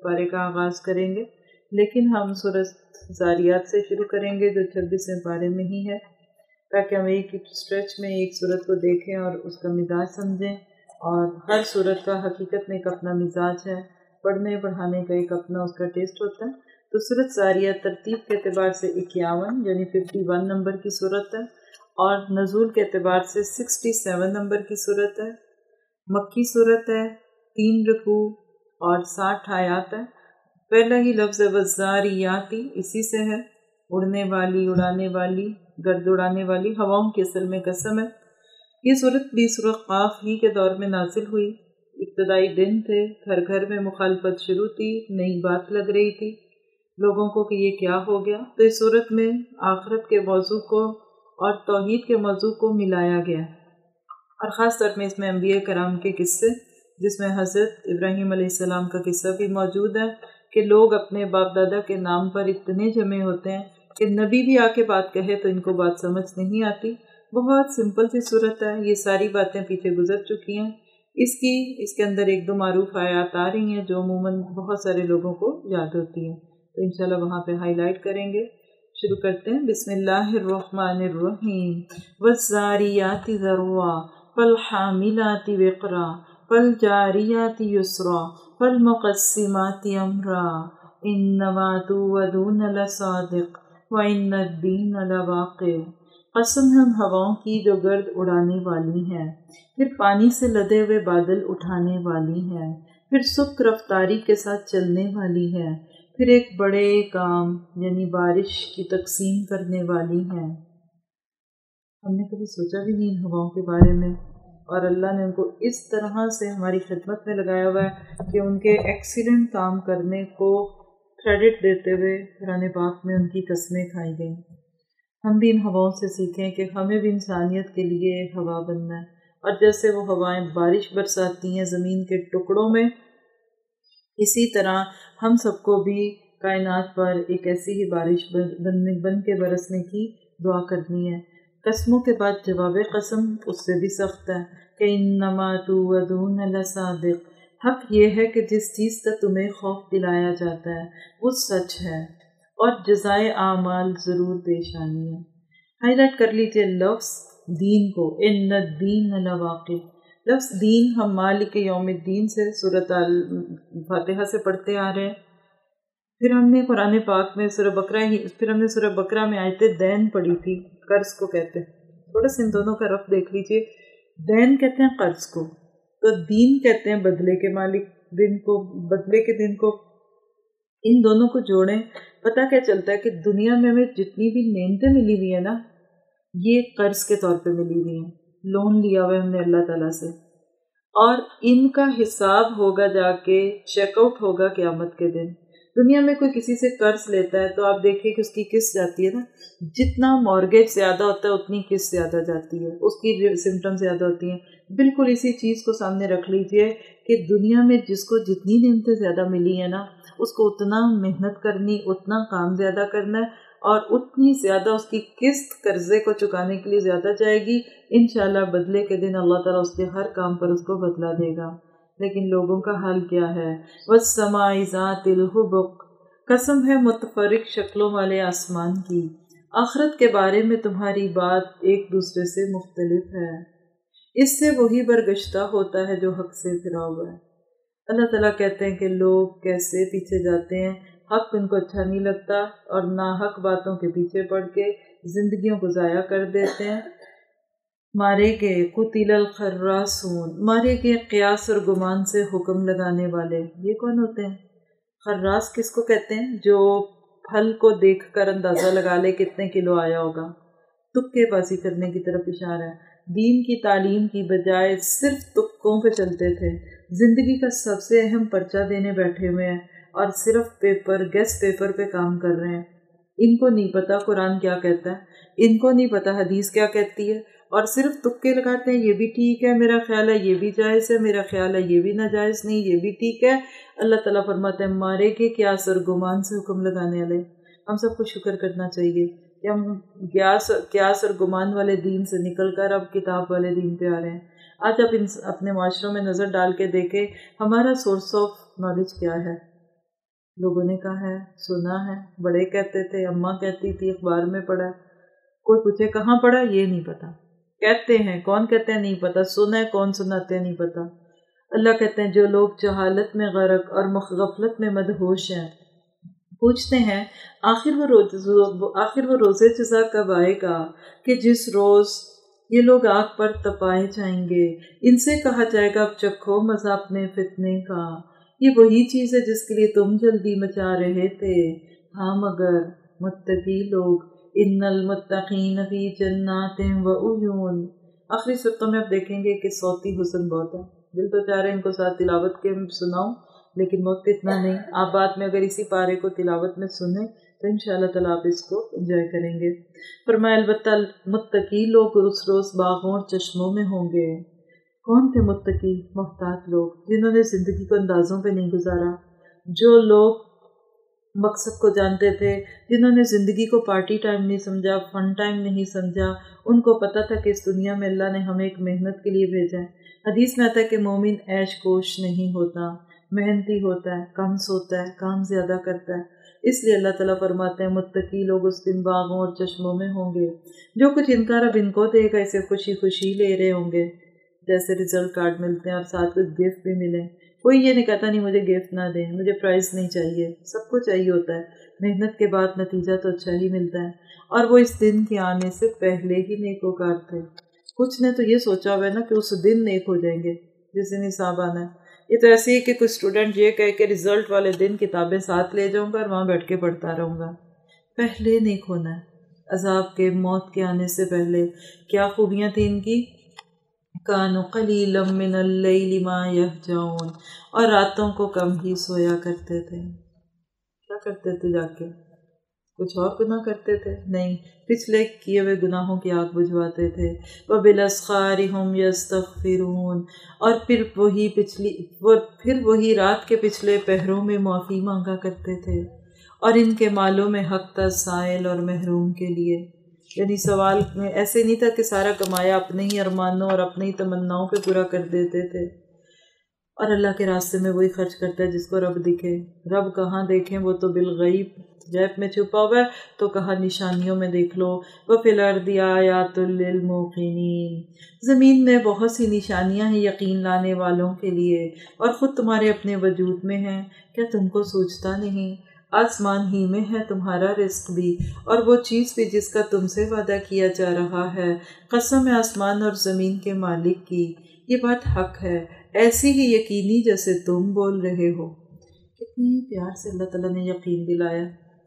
پارے کا آغاز کریں گے، لیکن ہم سورۃ زاریات سے شروع کریں گے جو 26ویں پارے میں ہی ہے، تاکہ ہم ایک اسٹریچ میں ایک سورت کو دیکھیں اور اس کا مزاج سمجھیں۔ اور ہر سورت کا حقیقت میں ایک اپنا مزاج ہے، پڑھنے پڑھانے کا ایک اپنا اس کا ٹیسٹ ہوتا ہے۔ تو سورۃ زاریات ترتیب کے اعتبار سے 51 یعنی 51 نمبر کی سورت ہے، اور نزول کے اعتبار سے 67 نمبر کی سورت ہے۔ مکی سورت ہے، 3 رکوع اور 60 آیات ہے۔ پہلا ہی لفظ والذاریاتی اسی سے ہے، اڑنے والی، اڑانے والی، گرد اڑانے والی، ہواؤں کی اصل میں قسم ہے۔ یہ سورت بھی سورہ قاف ہی کے دور میں نازل ہوئی۔ ابتدائی دن تھے، گھر گھر میں مخالفت شروع تھی، نئی بات لگ رہی تھی لوگوں کو کہ یہ کیا ہو گیا۔ تو اس سورت میں آخرت کے موضوع کو اور توحید کے موضوع کو ملایا گیا، اور خاص طور میں اس میں انبیاء کرام کے قصے، جس میں حضرت ابراہیم علیہ السلام کا قصہ بھی موجود ہے کہ لوگ اپنے باپ دادا کے نام پر اتنے جمع ہوتے ہیں کہ نبی بھی آ کے بات کہے تو ان کو بات سمجھ نہیں آتی۔ بہت سمپل سی صورت ہے، یہ ساری باتیں پیچھے گزر چکی ہیں۔ اس کے اندر 1-2 معروف آیات آ رہی ہیں جو عموماً بہت سارے لوگوں کو یاد ہوتی ہیں، تو انشاءاللہ وہاں پہ ہائی لائٹ کریں گے۔ شروع کرتے ہیں۔ بسم اللہ الرحمن الرحیم۔ والذاریات ذروا فالحاملات وقرا فالجاریات یسرا فالمقسمات امرا انما توعدون لصادق وان الدین لواقع۔ قسم ہے ان ہواؤں کی جو گرد اڑانے والی ہیں، پھر پانی سے لدے ہوئے بادل اٹھانے والی ہیں، پھر سبک رفتاری کے ساتھ چلنے والی ہے، پھر ایک بڑے کام یعنی بارش کی تقسیم کرنے والی ہے۔ ہم نے کبھی سوچا بھی نہیں ان ہواؤں کے بارے میں، اور اللہ نے ان کو اس طرح سے ہماری خدمت میں لگایا ہوا ہے کہ ان کے ایکسیلنٹ کام کرنے کو کریڈٹ دیتے ہوئے قرآن پاک میں ان کی قسمیں کھائی گئیں۔ ہم بھی ان ہواؤں سے سیکھیں کہ ہمیں بھی انسانیت کے لیے ہوا بننا ہے، اور جیسے وہ ہوائیں بارش برساتی ہیں زمین کے ٹکڑوں میں، اسی طرح ہم سب کو بھی کائنات پر ایک ایسی ہی بارش بن کے برسنے کی دعا کرنی ہے۔ قسموں کے بعد جواب قسم اس سے بھی سخت ہے کہ انما توعدون لصادق۔ حق یہ ہے کہ جس چیز کا تمہیں خوف دلایا جاتا ہے وہ سچ ہے، اور جزائے اعمال ضرور پیش آنی ہے۔ ہائی لائٹ کر لیجئے لفظ دین کو، ان الدین لواقع۔ لفظ دین ہم مالک یوم الدین سے سورۃ الفاتحہ سے پڑھتے آ رہے ہیں، پھر ہم نے قرآن پاک میں سورہ بقرہ میں آیت دین پڑھی تھی، قرض کو کہتے ہیں۔ تھوڑا سا ان دونوں کا رفع دیکھ لیجئے، دین کہتے ہیں قرض کو، تو دین کہتے ہیں بدلے کے مالک، دن کو، بدلے کے دن کو۔ ان دونوں کو جوڑیں، پتہ کیا چلتا ہے کہ دنیا میں ہمیں جتنی بھی نعمتیں ملی ہوئی ہیں نا، یہ قرض کے طور پہ ملی ہوئی ہیں، لون لیا ہوا ہے ہم نے اللہ تعالیٰ سے، اور ان کا حساب ہوگا جا کے، چیک آؤٹ ہوگا قیامت کے دن۔ دنیا میں کوئی کسی سے قرض لیتا ہے تو آپ دیکھیے کہ اس کی قسط جاتی ہے نا، جتنا مارگیج زیادہ ہوتا ہے اتنی قسط زیادہ جاتی ہے، اس کی سمٹم زیادہ ہوتی ہیں۔ بالکل اسی چیز کو سامنے رکھ لیجئے کہ دنیا میں جس کو جتنی نعمتیں زیادہ ملی ہیں نا، اس کو اتنا محنت کرنی، اتنا کام زیادہ کرنا ہے، اور اتنی زیادہ اس کی قسط قرضے کو چکانے کے لیے زیادہ جائے گی۔ انشاءاللہ بدلے کے دن اللہ تعالیٰ اس کے ہر کام پر اس کو بدلا دے گا۔ لیکن لوگوں کا حال کیا ہے؟ وَالسَّمَاءِ ذَاتِ الْحُبُقِ۔ قسم ہے متفرق شکلوں والے آسمان کی، آخرت کے بارے میں تمہاری بات ایک دوسرے سے مختلف ہے، اس سے وہی برگشتہ ہوتا ہے جو حق سے پھرا ہوا ہے۔ اللہ تعالیٰ کہتے ہیں کہ لوگ کیسے پیچھے جاتے ہیں، حق ان کو اچھا نہیں لگتا، اور ناحق باتوں کے پیچھے پڑ کے زندگیوں کو ضائع کر دیتے ہیں۔ مارے گئے، قتل الخراسون، مارے گئے قیاس اور گمان سے حکم لگانے والے۔ یہ کون ہوتے ہیں؟ خراس کس کو کہتے ہیں؟ جو پھل کو دیکھ کر اندازہ لگا لے کتنے کلو آیا ہوگا، تکے بازی کرنے کی طرف اشارہ ہے۔ دین کی تعلیم کی بجائے صرف تکوں پہ چلتے تھے، زندگی کا سب سے اہم پرچہ دینے بیٹھے ہوئے ہیں، اور صرف گیس پیپر پہ کام کر رہے ہیں۔ ان کو نہیں پتا قرآن کیا کہتا ہے، ان کو نہیں پتا حدیث کیا کہتی ہے، اور صرف تکے لگاتے ہیں، یہ بھی ٹھیک ہے میرا خیال ہے، یہ بھی جائز ہے میرا خیال ہے، یہ بھی ناجائز نہیں، یہ بھی ٹھیک ہے۔ اللہ تعالیٰ فرماتے ہیں مارے کے قیاس اور گمان سے حکم لگانے والے۔ ہم سب کو شکر کرنا چاہیے کہ ہم قیاس اور گمان والے دین سے نکل کر اب کتاب والے دین پہ آ رہے ہیں۔ آج آپ اپنے معاشروں میں نظر ڈال کے دیکھیں ہمارا سورس آف نالج کیا ہے۔ لوگوں نے کہا ہے، سنا ہے، بڑے کہتے تھے، اماں کہتی تھی، اخبار میں پڑھا۔ کوئی پوچھے کہاں پڑھا، یہ نہیں پتا، کہتے ہیں، کون کہتے ہیں نہیں پتا، سنا ہے کون سناتے ہیں نہیں پتا۔ اللہ کہتے ہیں جو لوگ جہالت میں غرق اور غفلت میں مدہوش ہیں، پوچھتے ہیں آخر وہ روز جزا کب آئے گا، کہ جس روز یہ لوگ آگ پر تپائے جائیں گے، ان سے کہا جائے گا اب چکھو مزہ اپنے فتنے کا، یہ وہی چیز ہے جس کے لیے تم جلدی مچا رہے تھے۔ ہاں مگر متقی لوگ، ان المتقین فی جنات و عیون۔ آخری صورتوں میں آپ دیکھیں گے کہ صوتی حسن بہت ہے، دل تو چاہ رہے ہیں ان کو ساتھ تلاوت کے سناؤں، لیکن وقت اتنا نہیں۔ آپ بعد میں اگر اسی پارے کو تلاوت میں سنیں تو انشاءاللہ تعالیٰ آپ اس کو انجوائے کریں گے۔ فرمایا البتہ متقی لوگ اس روز باغوں اور چشموں میں ہوں گے۔ کون تھے متقی؟ محتاط لوگ، جنہوں نے زندگی کو اندازوں پہ نہیں گزارا، جو لوگ مقصد کو جانتے تھے، جنہوں نے زندگی کو پارٹی ٹائم نہیں سمجھا، فن ٹائم نہیں سمجھا، ان کو پتہ تھا کہ اس دنیا میں اللہ نے ہمیں ایک محنت کے لیے بھیجا ہے۔ حدیث میں آتا ہے کہ مومن عیش کوش نہیں ہوتا، محنتی ہوتا ہے، کم سوتا ہے، کام زیادہ کرتا ہے۔ اس لیے اللہ تعالیٰ فرماتے ہیں متقی لوگ اس دن باغوں اور چشموں میں ہوں گے۔ جو کچھ ان کا رب ان کو دے گا اسے خوشی خوشی لے رہے ہوں گے، جیسے ریزلٹ کارڈ ملتے ہیں اور ساتھ کچھ گفٹ بھی ملیں۔ کوئی یہ نہیں کہتا نہیں مجھے گفٹ نہ دیں، مجھے پرائز نہیں چاہیے، سب کو چاہیے ہوتا ہے، محنت کے بعد نتیجہ تو اچھا ہی ملتا ہے۔ اور وہ اس دن کے آنے سے پہلے ہی نیکوکار تھے۔ کچھ نے تو یہ سوچا ہوا ہے نا کہ اس دن نیک ہو جائیں گے جس دن حساب آنا ہے۔ یہ تو ایسے ہی کہ کوئی اسٹوڈنٹ یہ کہے کہ رزلٹ والے دن کتابیں ساتھ لے جاؤں گا اور وہاں بیٹھ کے پڑھتا رہوں گا۔ پہلے نیک ہونا ہے، عذاب کے، موت کے آنے سے پہلے۔ کیا خوبیاں تھیں ان کی؟ کانوا قلیلا من اللیل ما یہجعون، اور راتوں کو کم ہی سویا کرتے تھے۔ کیا کرتے تھے جا کے؟ کچھ اور گناہ کرتے تھے؟ نہیں، پچھلے کیے ہوئے گناہوں کی آگ بجھواتے تھے۔ وبالاسحار هم یستغفرون، اور پھر وہی رات کے پچھلے پہروں میں معافی مانگا کرتے تھے۔ اور ان کے مالوں میں حق تھا سائل اور محروم کے لیے، یعنی سوال میں ایسے نہیں تھا کہ سارا کمایا اپنے ہی ارمانوں اور اپنی تمناؤں پہ پورا کر دیتے تھے۔ اور اللہ کے راستے میں وہی خرچ کرتا ہے جس کو رب دکھے۔ رب کہاں دیکھیں، وہ تو بالغیب غیب میں چھپا ہوا ہے، تو کہا نشانیوں میں دیکھ لو۔ وَفِي الْأَرْضِ آیَاتٌ لِّلْمُوقِنِينَ، زمین میں بہت سی نشانیاں ہیں یقین لانے والوں کے لیے، اور خود تمہارے اپنے وجود میں ہیں، کیا تم کو سوچتا نہیں؟ آسمان ہی میں ہے تمہارا رزق بھی، اور وہ چیز بھی جس کا تم سے وعدہ کیا جا رہا ہے۔ قسم ہے آسمان اور زمین کے مالک کی، یہ بات حق ہے، ایسی ہی یقینی جیسے تم بول رہے ہو۔ کتنی پیار سے اللہ تعالیٰ نے یقین دلایا۔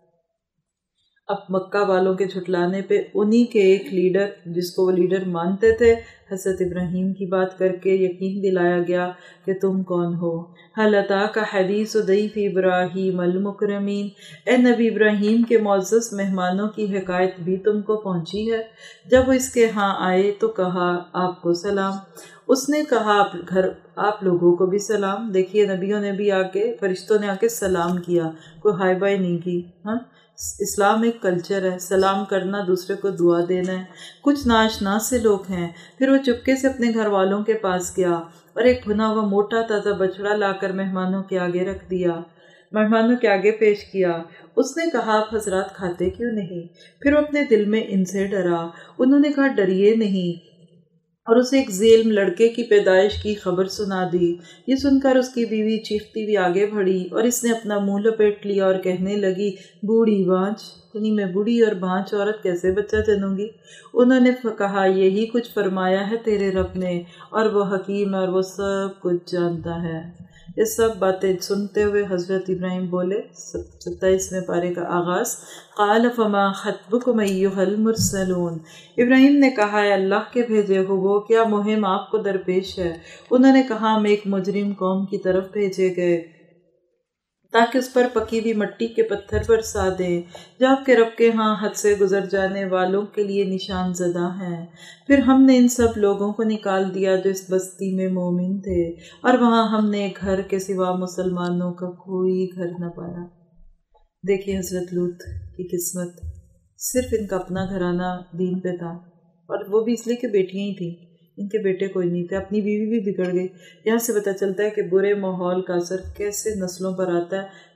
اب مکہ والوں کے جھٹلانے پہ انہی کے ایک لیڈر، جس کو وہ لیڈر مانتے تھے، حضرت ابراہیم کی بات کر کے یقین دلایا گیا کہ تم کون ہو۔ هل اتاک حدیث ضیف ابراہیم المکرمین، اے نبی ابراہیم کے معزز مہمانوں کی حکایت بھی تم کو پہنچی ہے؟ جب وہ اس کے ہاں آئے تو کہا آپ کو سلام۔ اس نے کہا آپ لوگوں کو بھی سلام۔ دیکھیے نبیوں نے بھی آ کے، فرشتوں نے آ کے سلام کیا، کوئی ہائی بائی نہیں کی۔ ہاں، اسلام ایک کلچر ہے، سلام کرنا، دوسرے کو دعا دینا ہے۔ کچھ ناشنا سے لوگ ہیں۔ پھر وہ چپکے سے اپنے گھر والوں کے پاس گیا اور ایک بھنا ہوا موٹا تازہ بچڑا لا کر مہمانوں کے آگے رکھ دیا، مہمانوں کے آگے پیش کیا۔ اس نے کہا آپ حضرات کھاتے کیوں نہیں؟ پھر وہ اپنے دل میں ان سے ڈرا۔ انہوں نے کہا ڈریے نہیں، اور اسے ایک ذیل لڑکے کی پیدائش کی خبر سنا دی۔ یہ سن کر اس کی بیوی چیختی ہوئی آگے بڑھی، اور اس نے اپنا منہ لپیٹ لیا اور کہنے لگی بوڑھی بانجھ، یعنی میں بوڑھی اور بانجھ عورت کیسے بچہ جنوں گی؟ انہوں نے کہا یہی کچھ فرمایا ہے تیرے رب نے، اور وہ حکیم اور وہ سب کچھ جانتا ہے۔ یہ سب باتیں سنتے ہوئے حضرت ابراہیم بولے، 27ویں پارے کا آغاز، قال فما خطبکم ایھا المرسلون، ابراہیم نے کہا اے اللہ کے بھیجے ہوئے، کیا مہم آپ کو درپیش ہے؟ انہوں نے کہا ہم ایک مجرم قوم کی طرف بھیجے گئے تاکہ اس پر پکی ہوئی مٹی کے پتھر برسا دیں جو آپ کے رب کے ہاں حد سے گزر جانے والوں کے لیے نشان زدہ ہیں۔ پھر ہم نے ان سب لوگوں کو نکال دیا جو اس بستی میں مومن تھے، اور وہاں ہم نے گھر کے سوا مسلمانوں کا کوئی گھر نہ پایا۔ دیکھیے حضرت لوط کی قسمت، صرف ان کا اپنا گھرانہ دین پہ تھا، اور وہ بھی اس لیے کہ بیٹیاں ہی تھیں، ان کے بیٹے کوئی نہیں تھے، اپنی بیوی بھی بگڑ گئی۔ یہاں سے پتہ چلتا ہے کہ برے ماحول کا اثر کیسے نسلوں پر آتا ہے،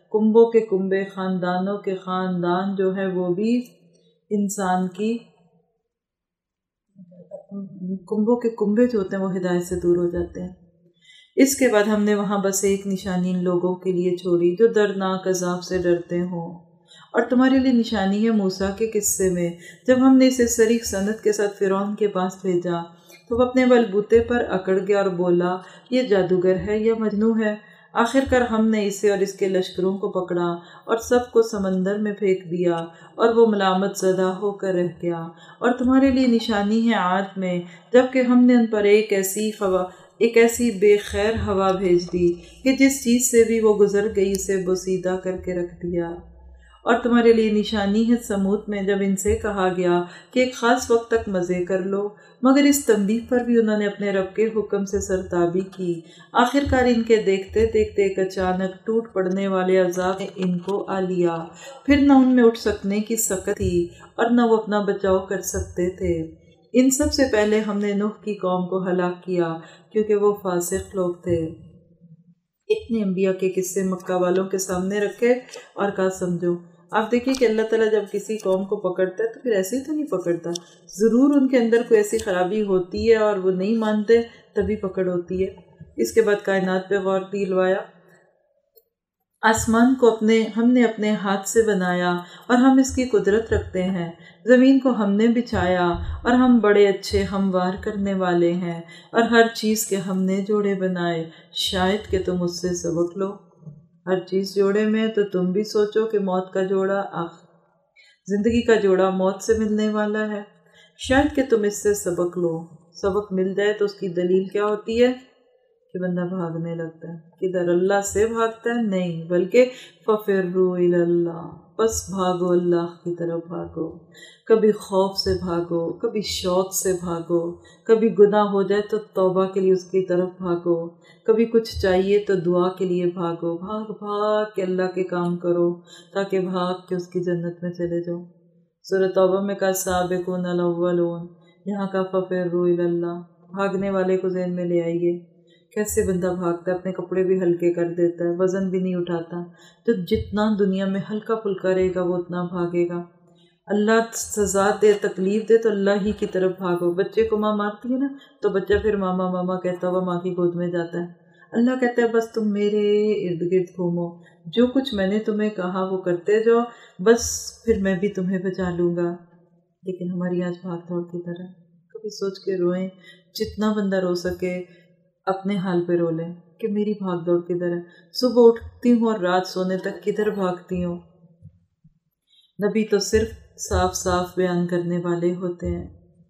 کنبوں کے کنبے، خاندانوں کے خاندان جو ہے وہ بھی انسان کی کنبوں کے کنبے جو ہوتے ہیں وہ ہدایت سے دور ہو جاتے ہیں۔ اس کے بعد ہم نے وہاں بس ایک نشانی ان لوگوں کے لیے چھوڑی جو دردناک عذاب سے ڈرتے ہوں، اور تمہارے لیے نشانی ہے موسیٰ کے قصے میں، جب ہم نے اسے صریح سند کے ساتھ فرعون کے پاس بھیجا تو وہ اپنے بلبوتے پر اکڑ گیا اور بولا یہ جادوگر ہے یا مجنون ہے۔ آخر کار ہم نے اسے اور اس کے لشکروں کو پکڑا اور سب کو سمندر میں پھینک دیا، اور وہ ملامت زدہ ہو کر رہ گیا۔ اور تمہارے لیے نشانی ہے عاد میں، جبکہ ہم نے ان پر ایک ایسی بے خیر ہوا بھیج دی کہ جس چیز سے بھی وہ گزر گئی اسے بوسیدہ کر کے رکھ دیا۔ اور تمہارے لیے نشانی ہے سمود میں، جب ان سے کہا گیا کہ ایک خاص وقت تک مزے کر لو، مگر اس تنبیہ پر بھی انہوں نے اپنے رب کے حکم سے سرتابی کی۔ آخر کار ان کے دیکھتے دیکھتے ایک اچانک ٹوٹ پڑنے والے عذاب نے ان کو آ لیا، پھر نہ ان میں اٹھ سکنے کی سکت تھی اور نہ وہ اپنا بچاؤ کر سکتے تھے۔ ان سب سے پہلے ہم نے نوح کی قوم کو ہلاک کیا کیونکہ وہ فاسق لوگ تھے۔ اتنے انبیاء کے قصے مکہ والوں کے سامنے رکھے اور کہا سمجھو۔ آپ دیکھیے کہ اللہ تعالیٰ جب کسی قوم کو پکڑتا ہے تو پھر ایسے ہی تو نہیں پکڑتا، ضرور ان کے اندر کوئی ایسی خرابی ہوتی ہے اور وہ نہیں مانتے تبھی پکڑ ہوتی ہے۔ اس کے بعد کائنات پہ غور دلوایا۔ آسمان کو ہم نے اپنے ہاتھ سے بنایا اور ہم اس کی قدرت رکھتے ہیں۔ زمین کو ہم نے بچھایا اور ہم بڑے اچھے ہموار کرنے والے ہیں، اور ہر چیز کے ہم نے جوڑے بنائے، شاید کہ تم اس سے سبق لو۔ ہر چیز جوڑے میں تو تم بھی سوچو کہ موت کا جوڑا زندگی کا جوڑا موت سے ملنے والا ہے، شاید کہ تم اس سے سبق لو۔ سبق مل جائے تو اس کی دلیل کیا ہوتی ہے کہ بندہ بھاگنے لگتا ہے۔ کدھر اللہ سے بھاگتا ہے؟ نہیں، بلکہ فَفِرُّوا إِلَى اللَّهِ، بس بھاگو، اللہ کی طرف بھاگو۔ کبھی خوف سے بھاگو، کبھی شوق سے بھاگو، کبھی گناہ ہو جائے تو توبہ کے لیے اس کی طرف بھاگو، کبھی کچھ چاہیے تو دعا کے لیے بھاگو۔ بھاگ کے اللہ کے کام کرو تاکہ بھاگ کے اس کی جنت میں چلے جاؤ۔ سورہ توبہ میں کہا سابقون الاولون، یہاں کا فَفِرُّوا إِلَى اللَّهِ، بھاگنے والے کو ذہن میں لے آئیے۔ کیسے بندہ بھاگتا ہے، اپنے کپڑے بھی ہلکے کر دیتا ہے، وزن بھی نہیں اٹھاتا، تو جتنا دنیا میں ہلکا پھلکا رہے گا وہ اتنا بھاگے گا۔ اللہ سزا دے، تکلیف دے تو اللہ ہی کی طرف بھاگو۔ بچے کو ماں مارتی ہے نا تو بچہ پھر ماما ماما کہتا ہوا ماں کی گود میں جاتا ہے۔ اللہ کہتا ہے بس تم میرے ارد گرد گھومو، جو کچھ میں نے تمہیں کہا وہ کرتے جاؤ، بس پھر میں بھی تمہیں بچا لوں گا۔ لیکن ہماری آج بھاگ دوڑ کی طرح، کبھی سوچ کے روئیں، جتنا بندہ رو سکے اپنے حال پہ رو لیں کہ میری بھاگ دوڑ کدھر ہے، صبح اٹھتی ہوں اور رات سونے تک کدھر بھاگتی ہوں۔ نبی تو صرف صاف صاف بیان کرنے والے ہوتے ہیں۔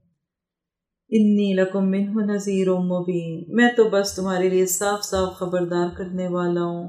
انی لکم منہ نذیر مبین، میں تو بس تمہارے لیے صاف صاف خبردار کرنے والا ہوں۔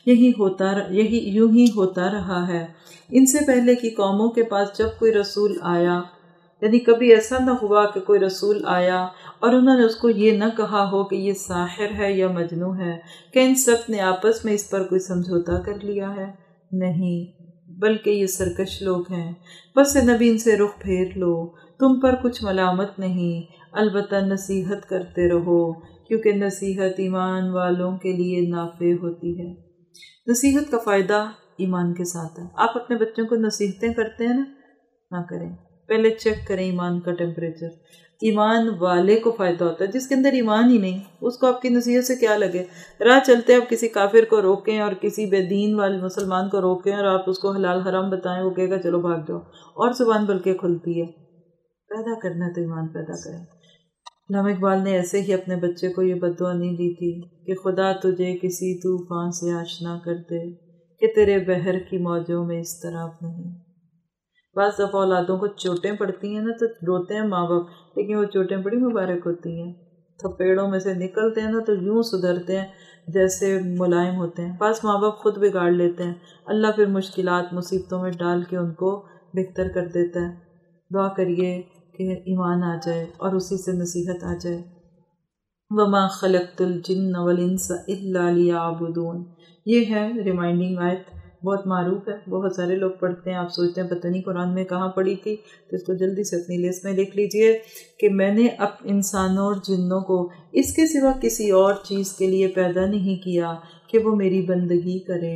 یوں ہی ہوتا رہا ہے ان سے پہلے کی قوموں کے پاس جب کوئی رسول آیا، یعنی کبھی ایسا نہ ہوا کہ کوئی رسول آیا اور انہوں نے اس کو یہ نہ کہا ہو کہ یہ ساحر ہے یا مجنون ہے، کہ ان سب نے آپس میں اس پر کوئی سمجھوتا کر لیا ہے۔ نہیں، بلکہ یہ سرکش لوگ ہیں۔ بس نبی ان سے رخ پھیر لو، تم پر کچھ ملامت نہیں، البتہ نصیحت کرتے رہو، کیونکہ نصیحت ایمان والوں کے لیے نافع ہوتی ہے۔ نصیحت کا فائدہ ایمان کے ساتھ ہے۔ آپ اپنے بچوں کو نصیحتیں کرتے ہیں نہ کریں، پہلے چیک کریں ایمان کا ٹیمپریچر۔ ایمان والے کو فائدہ ہوتا ہے، جس کے اندر ایمان ہی نہیں اس کو آپ کی نصیحت سے کیا لگے۔ راہ چلتے آپ کسی کافر کو روکیں اور کسی بے دین والے مسلمان کو روکیں اور آپ اس کو حلال حرام بتائیں، وہ کہے گا چلو بھاگ جاؤ، اور زبان بلکہ کھلتی ہے۔ پیدا کرنا ہے تو ایمان پیدا کریں۔ علامہ اقبال نے ایسے ہی اپنے بچے کو یہ بد دعا نہیں دی تھی کہ خدا تجھے کسی طوفان سے آشنا کر دے کہ تیرے بحر کی موجوں میں اضطراب نہیں۔ بعض دفعہ اولادوں کو چوٹیں پڑتی ہیں نا تو روتے ہیں ماں باپ، لیکن وہ چوٹیں بڑی مبارک ہوتی ہیں، تھپیڑوں میں سے نکلتے ہیں نا تو یوں سدھرتے ہیں جیسے ملائم ہوتے ہیں۔ بعض ماں باپ خود بگاڑ لیتے ہیں، اللہ پھر مشکلات مصیبتوں میں ڈال کے ان کو بہتر کر دیتا ہے۔ دعا کریے کہ ایمان آ جائے اور اسی سے نصیحت آ جائے۔ وَمَا خَلَقْتُ الْجِنَّ وَالْإِنسَ إِلَّا لِيَعْبُدُونَ، یہ ہے ریمائنڈنگ آیت، بہت معروف ہے، بہت سارے لوگ پڑھتے ہیں۔ آپ سوچتے ہیں پتہ نہیں قرآن میں کہاں پڑھی تھی، تو اس کو جلدی سے اپنی لسٹ میں لکھ لیجئے کہ میں نے انسانوں اور جنوں کو اس کے سوا کسی اور چیز کے لیے پیدا نہیں کیا کہ وہ میری بندگی کریں۔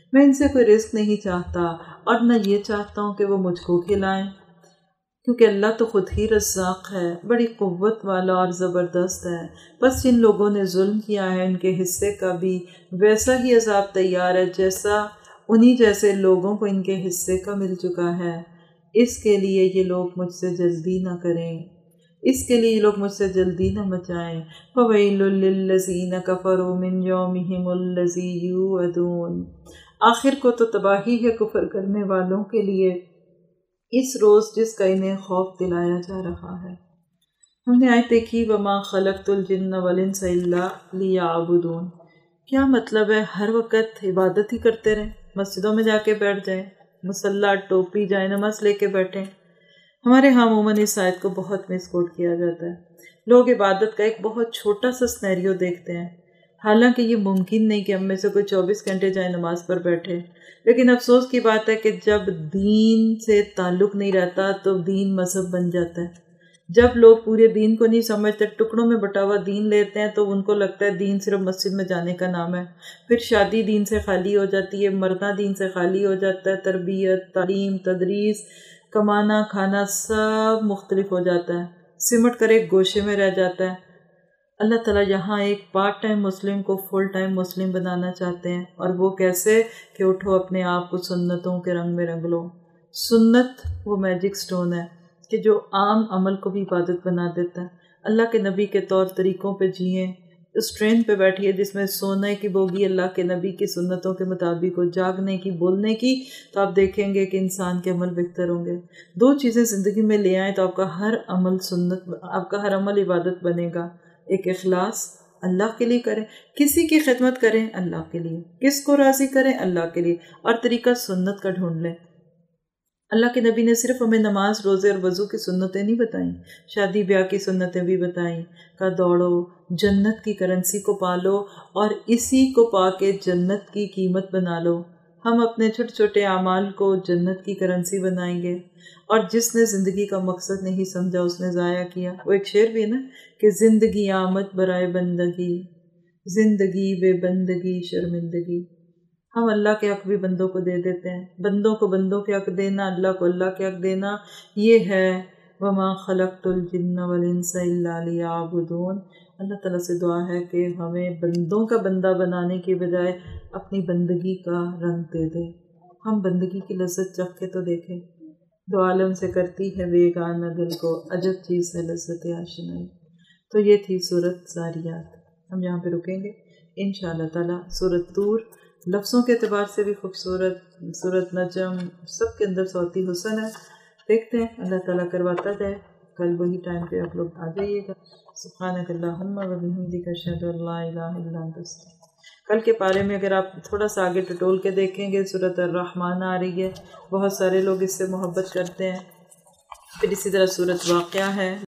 میں ان سے کوئی رزق نہیں چاہتا اور نہ یہ چاہتا ہوں کہ وہ مجھ کو کھلائیں، کیونکہ اللہ تو خود ہی رزاق ہے، بڑی قوت والا اور زبردست ہے۔ بس جن لوگوں نے ظلم کیا ہے ان کے حصے کا بھی ویسا ہی عذاب تیار ہے جیسا انہی جیسے لوگوں کو ان کے حصے کا مل چکا ہے۔ اس کے لیے یہ لوگ مجھ سے جلدی نہ کریں، اس کے لیے یہ لوگ مجھ سے جلدی نہ مچائیں۔ فَوَيْلٌ لِّلَّذِينَ كَفَرُوا مِنْ يَوْمِهِمُ الَّذِي يُوعَدُونَ، آخر کو تو تباہی ہے کفر کرنے والوں کے لیے اس روز جس کا انہیں خوف دلایا جا رہا ہے۔ ہم نے آیت دیکھی وَمَا خَلَقْتُ الْجِنَّ وَالْإِنسَ إِلَّا لِيَعْبُدُونَ، کیا مطلب ہے ہر وقت عبادت ہی کرتے رہیں، مسجدوں میں جا کے بیٹھ جائیں، مصلی ٹوپی جائے نماز لے کے بیٹھیں۔ ہمارے ہاں عموماً اس آیت کو بہت مس کوٹ کیا جاتا ہے، لوگ عبادت کا ایک بہت چھوٹا سا سنیریو دیکھتے ہیں، حالانکہ یہ ممکن نہیں کہ ہم میں سے کوئی 24 گھنٹے جائے نماز پر بیٹھے۔ لیکن افسوس کی بات ہے کہ جب دین سے تعلق نہیں رہتا تو دین مذہب بن جاتا ہے۔ جب لوگ پورے دین کو نہیں سمجھتے، ٹکڑوں میں بٹا ہوا دین لیتے ہیں تو ان کو لگتا ہے دین صرف مسجد میں جانے کا نام ہے۔ پھر شادی دین سے خالی ہو جاتی ہے، مرنا دین سے خالی ہو جاتا ہے، تربیت، تعلیم، تدریس، کمانا کھانا سب مختلف ہو جاتا ہے، سمٹ کر ایک گوشے میں رہ جاتا ہے۔ اللہ تعالیٰ یہاں ایک پارٹ ٹائم مسلم کو فل ٹائم مسلم بنانا چاہتے ہیں، اور وہ کیسے کہ اٹھو اپنے آپ کو سنتوں کے رنگ میں رنگ لو۔ سنت وہ میجک سٹون ہے کہ جو عام عمل کو بھی عبادت بنا دیتا ہے۔ اللہ کے نبی کے طور طریقوں پہ جئیں، اس ٹرین پہ بیٹھیے جس میں سونے کی بوگی اللہ کے نبی کی سنتوں کے مطابق ہو، جاگنے کی، بولنے کی، تو آپ دیکھیں گے کہ انسان کے عمل بہتر ہوں گے۔ دو چیزیں زندگی میں لے آئیں تو آپ کا ہر عمل سنت، آپ کا ہر عمل عبادت بنے گا۔ ایک اخلاص، اللہ کے لیے کریں، کسی کی خدمت کریں اللہ کے لیے، کس کو راضی کریں اللہ کے لیے، اور طریقہ سنت کا ڈھونڈ لیں۔ اللہ کے نبی نے صرف ہمیں نماز، روزے اور وضو کی سنتیں نہیں بتائیں، شادی بیاہ کی سنتیں بھی بتائیں، کہ دوڑو، جنت کی کرنسی کو پالو اور اسی کو پا کے جنت کی قیمت بنا لو۔ ہم اپنے چھوٹے چھوٹے اعمال کو جنت کی کرنسی بنائیں گے، اور جس نے زندگی کا مقصد نہیں سمجھا اس نے ضائع کیا۔ وہ ایک شعر بھی ہے نا کہ زندگی آمد برائے بندگی، زندگی بے بندگی شرمندگی۔ ہم اللہ کے حق بھی بندوں کو دے دیتے ہیں، بندوں کو بندوں کے حق دینا، اللہ کو اللہ کے حق دینا، یہ ہے وَمَا خَلَقْتُ الْجِنَّ وَالْإِنسَ إِلَّا لِيَعْبُدُونَ۔ اللہ تعالیٰ سے دعا ہے کہ ہمیں بندوں کا بندہ بنانے کی بجائے اپنی بندگی کا رنگ دے دے۔ ہم بندگی کی لذت چکھ کے تو دیکھیں، دو عالم سے کرتی ہے بیگانہ دل کو، عجب چیز ہے لذت آشنائی۔ تو یہ تھی سورۃ ذاریات۔ ہم یہاں پہ رکیں گے انشاءاللہ تعالیٰ۔ سورۃ طور لفظوں کے اعتبار سے بھی خوبصورت، سورۃ نجم سب کے اندر صوتی حسن ہے۔ دیکھتے ہیں اللہ تعالیٰ کرواتا جائے، کل وہی ٹائم پہ آپ لوگ آ جائیے گا۔ سبحانک اللہم و بحمدک اشہد ان لا الہ الا انت استغفرک۔ کل کے پارے میں اگر آپ تھوڑا سا آگے ٹٹول کے دیکھیں گے، سورۃ الرحمن آ رہی ہے، بہت سارے لوگ اس سے محبت کرتے ہیں۔ پھر اسی طرح سورۃ واقعہ ہے۔